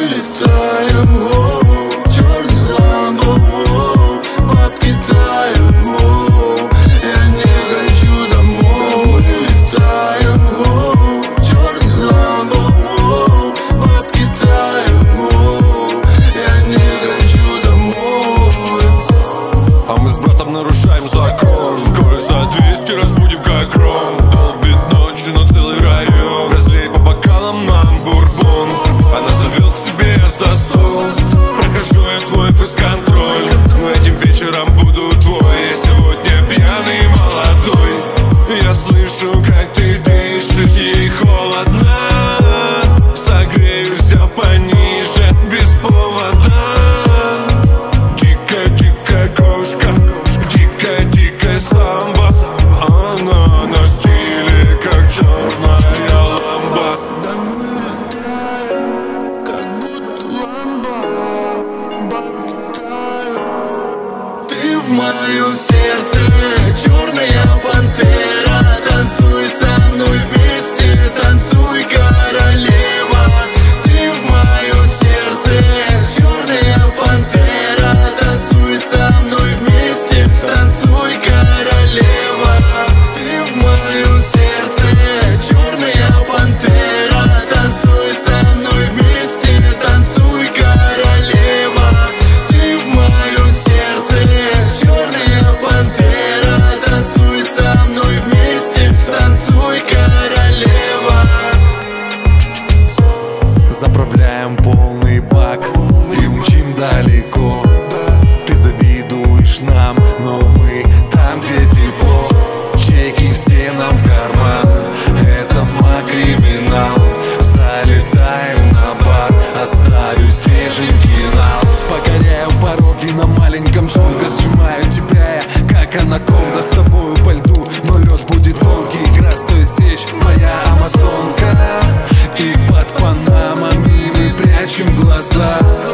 улетаем, черный ламбо, бабки таем, я не хочу домой. Улетаем, черный ламбо, бабки таем, я не хочу домой. А мы с братом нарушаем закон. Скорость за 200 разбудим как гром. Долбит ночью на целый район. Разлей по бокалам нам бурбон. Она зовет к себе, я за стол. Прохожу я твой фейс-контроль, но этим вечером буду твой. Я сегодня пьяный и молодой. Я слышу, как ты дышишь, ей холодно. Согреюсь, взяв пониже, без повода. Дикая кошка, дикая самба. Она на стиле, как черная ламба. Да мы летаем, как будто ламба, бабки тают. Ты в моем сердце, черная пантера. Танцуй со мной вместе, танцуй, королева. Ты в моем сердце, черная пантера. Танцуй со мной вместе, танцуй, королева. Ты в моем сердце, черная пантера. Танцуй со мной вместе, танцуй, королева. Ты в моем сердце, черная пантера. Танцуй со мной вместе, танцуй, королева. Заправляем полный бак и умчим далеко. Ты завидуешь нам, но мы там, где тепло. Чеки все нам в карман, это криминал. Залетаем на бар, оставив свежий финал. Покоряю пороги на маленьком джунга, сжимаю тебя я, как анаконда. С тобою по льду, но лед будет долгий. Игра стоит свеч, моя амазонка. И под панамами мы прячем глаза.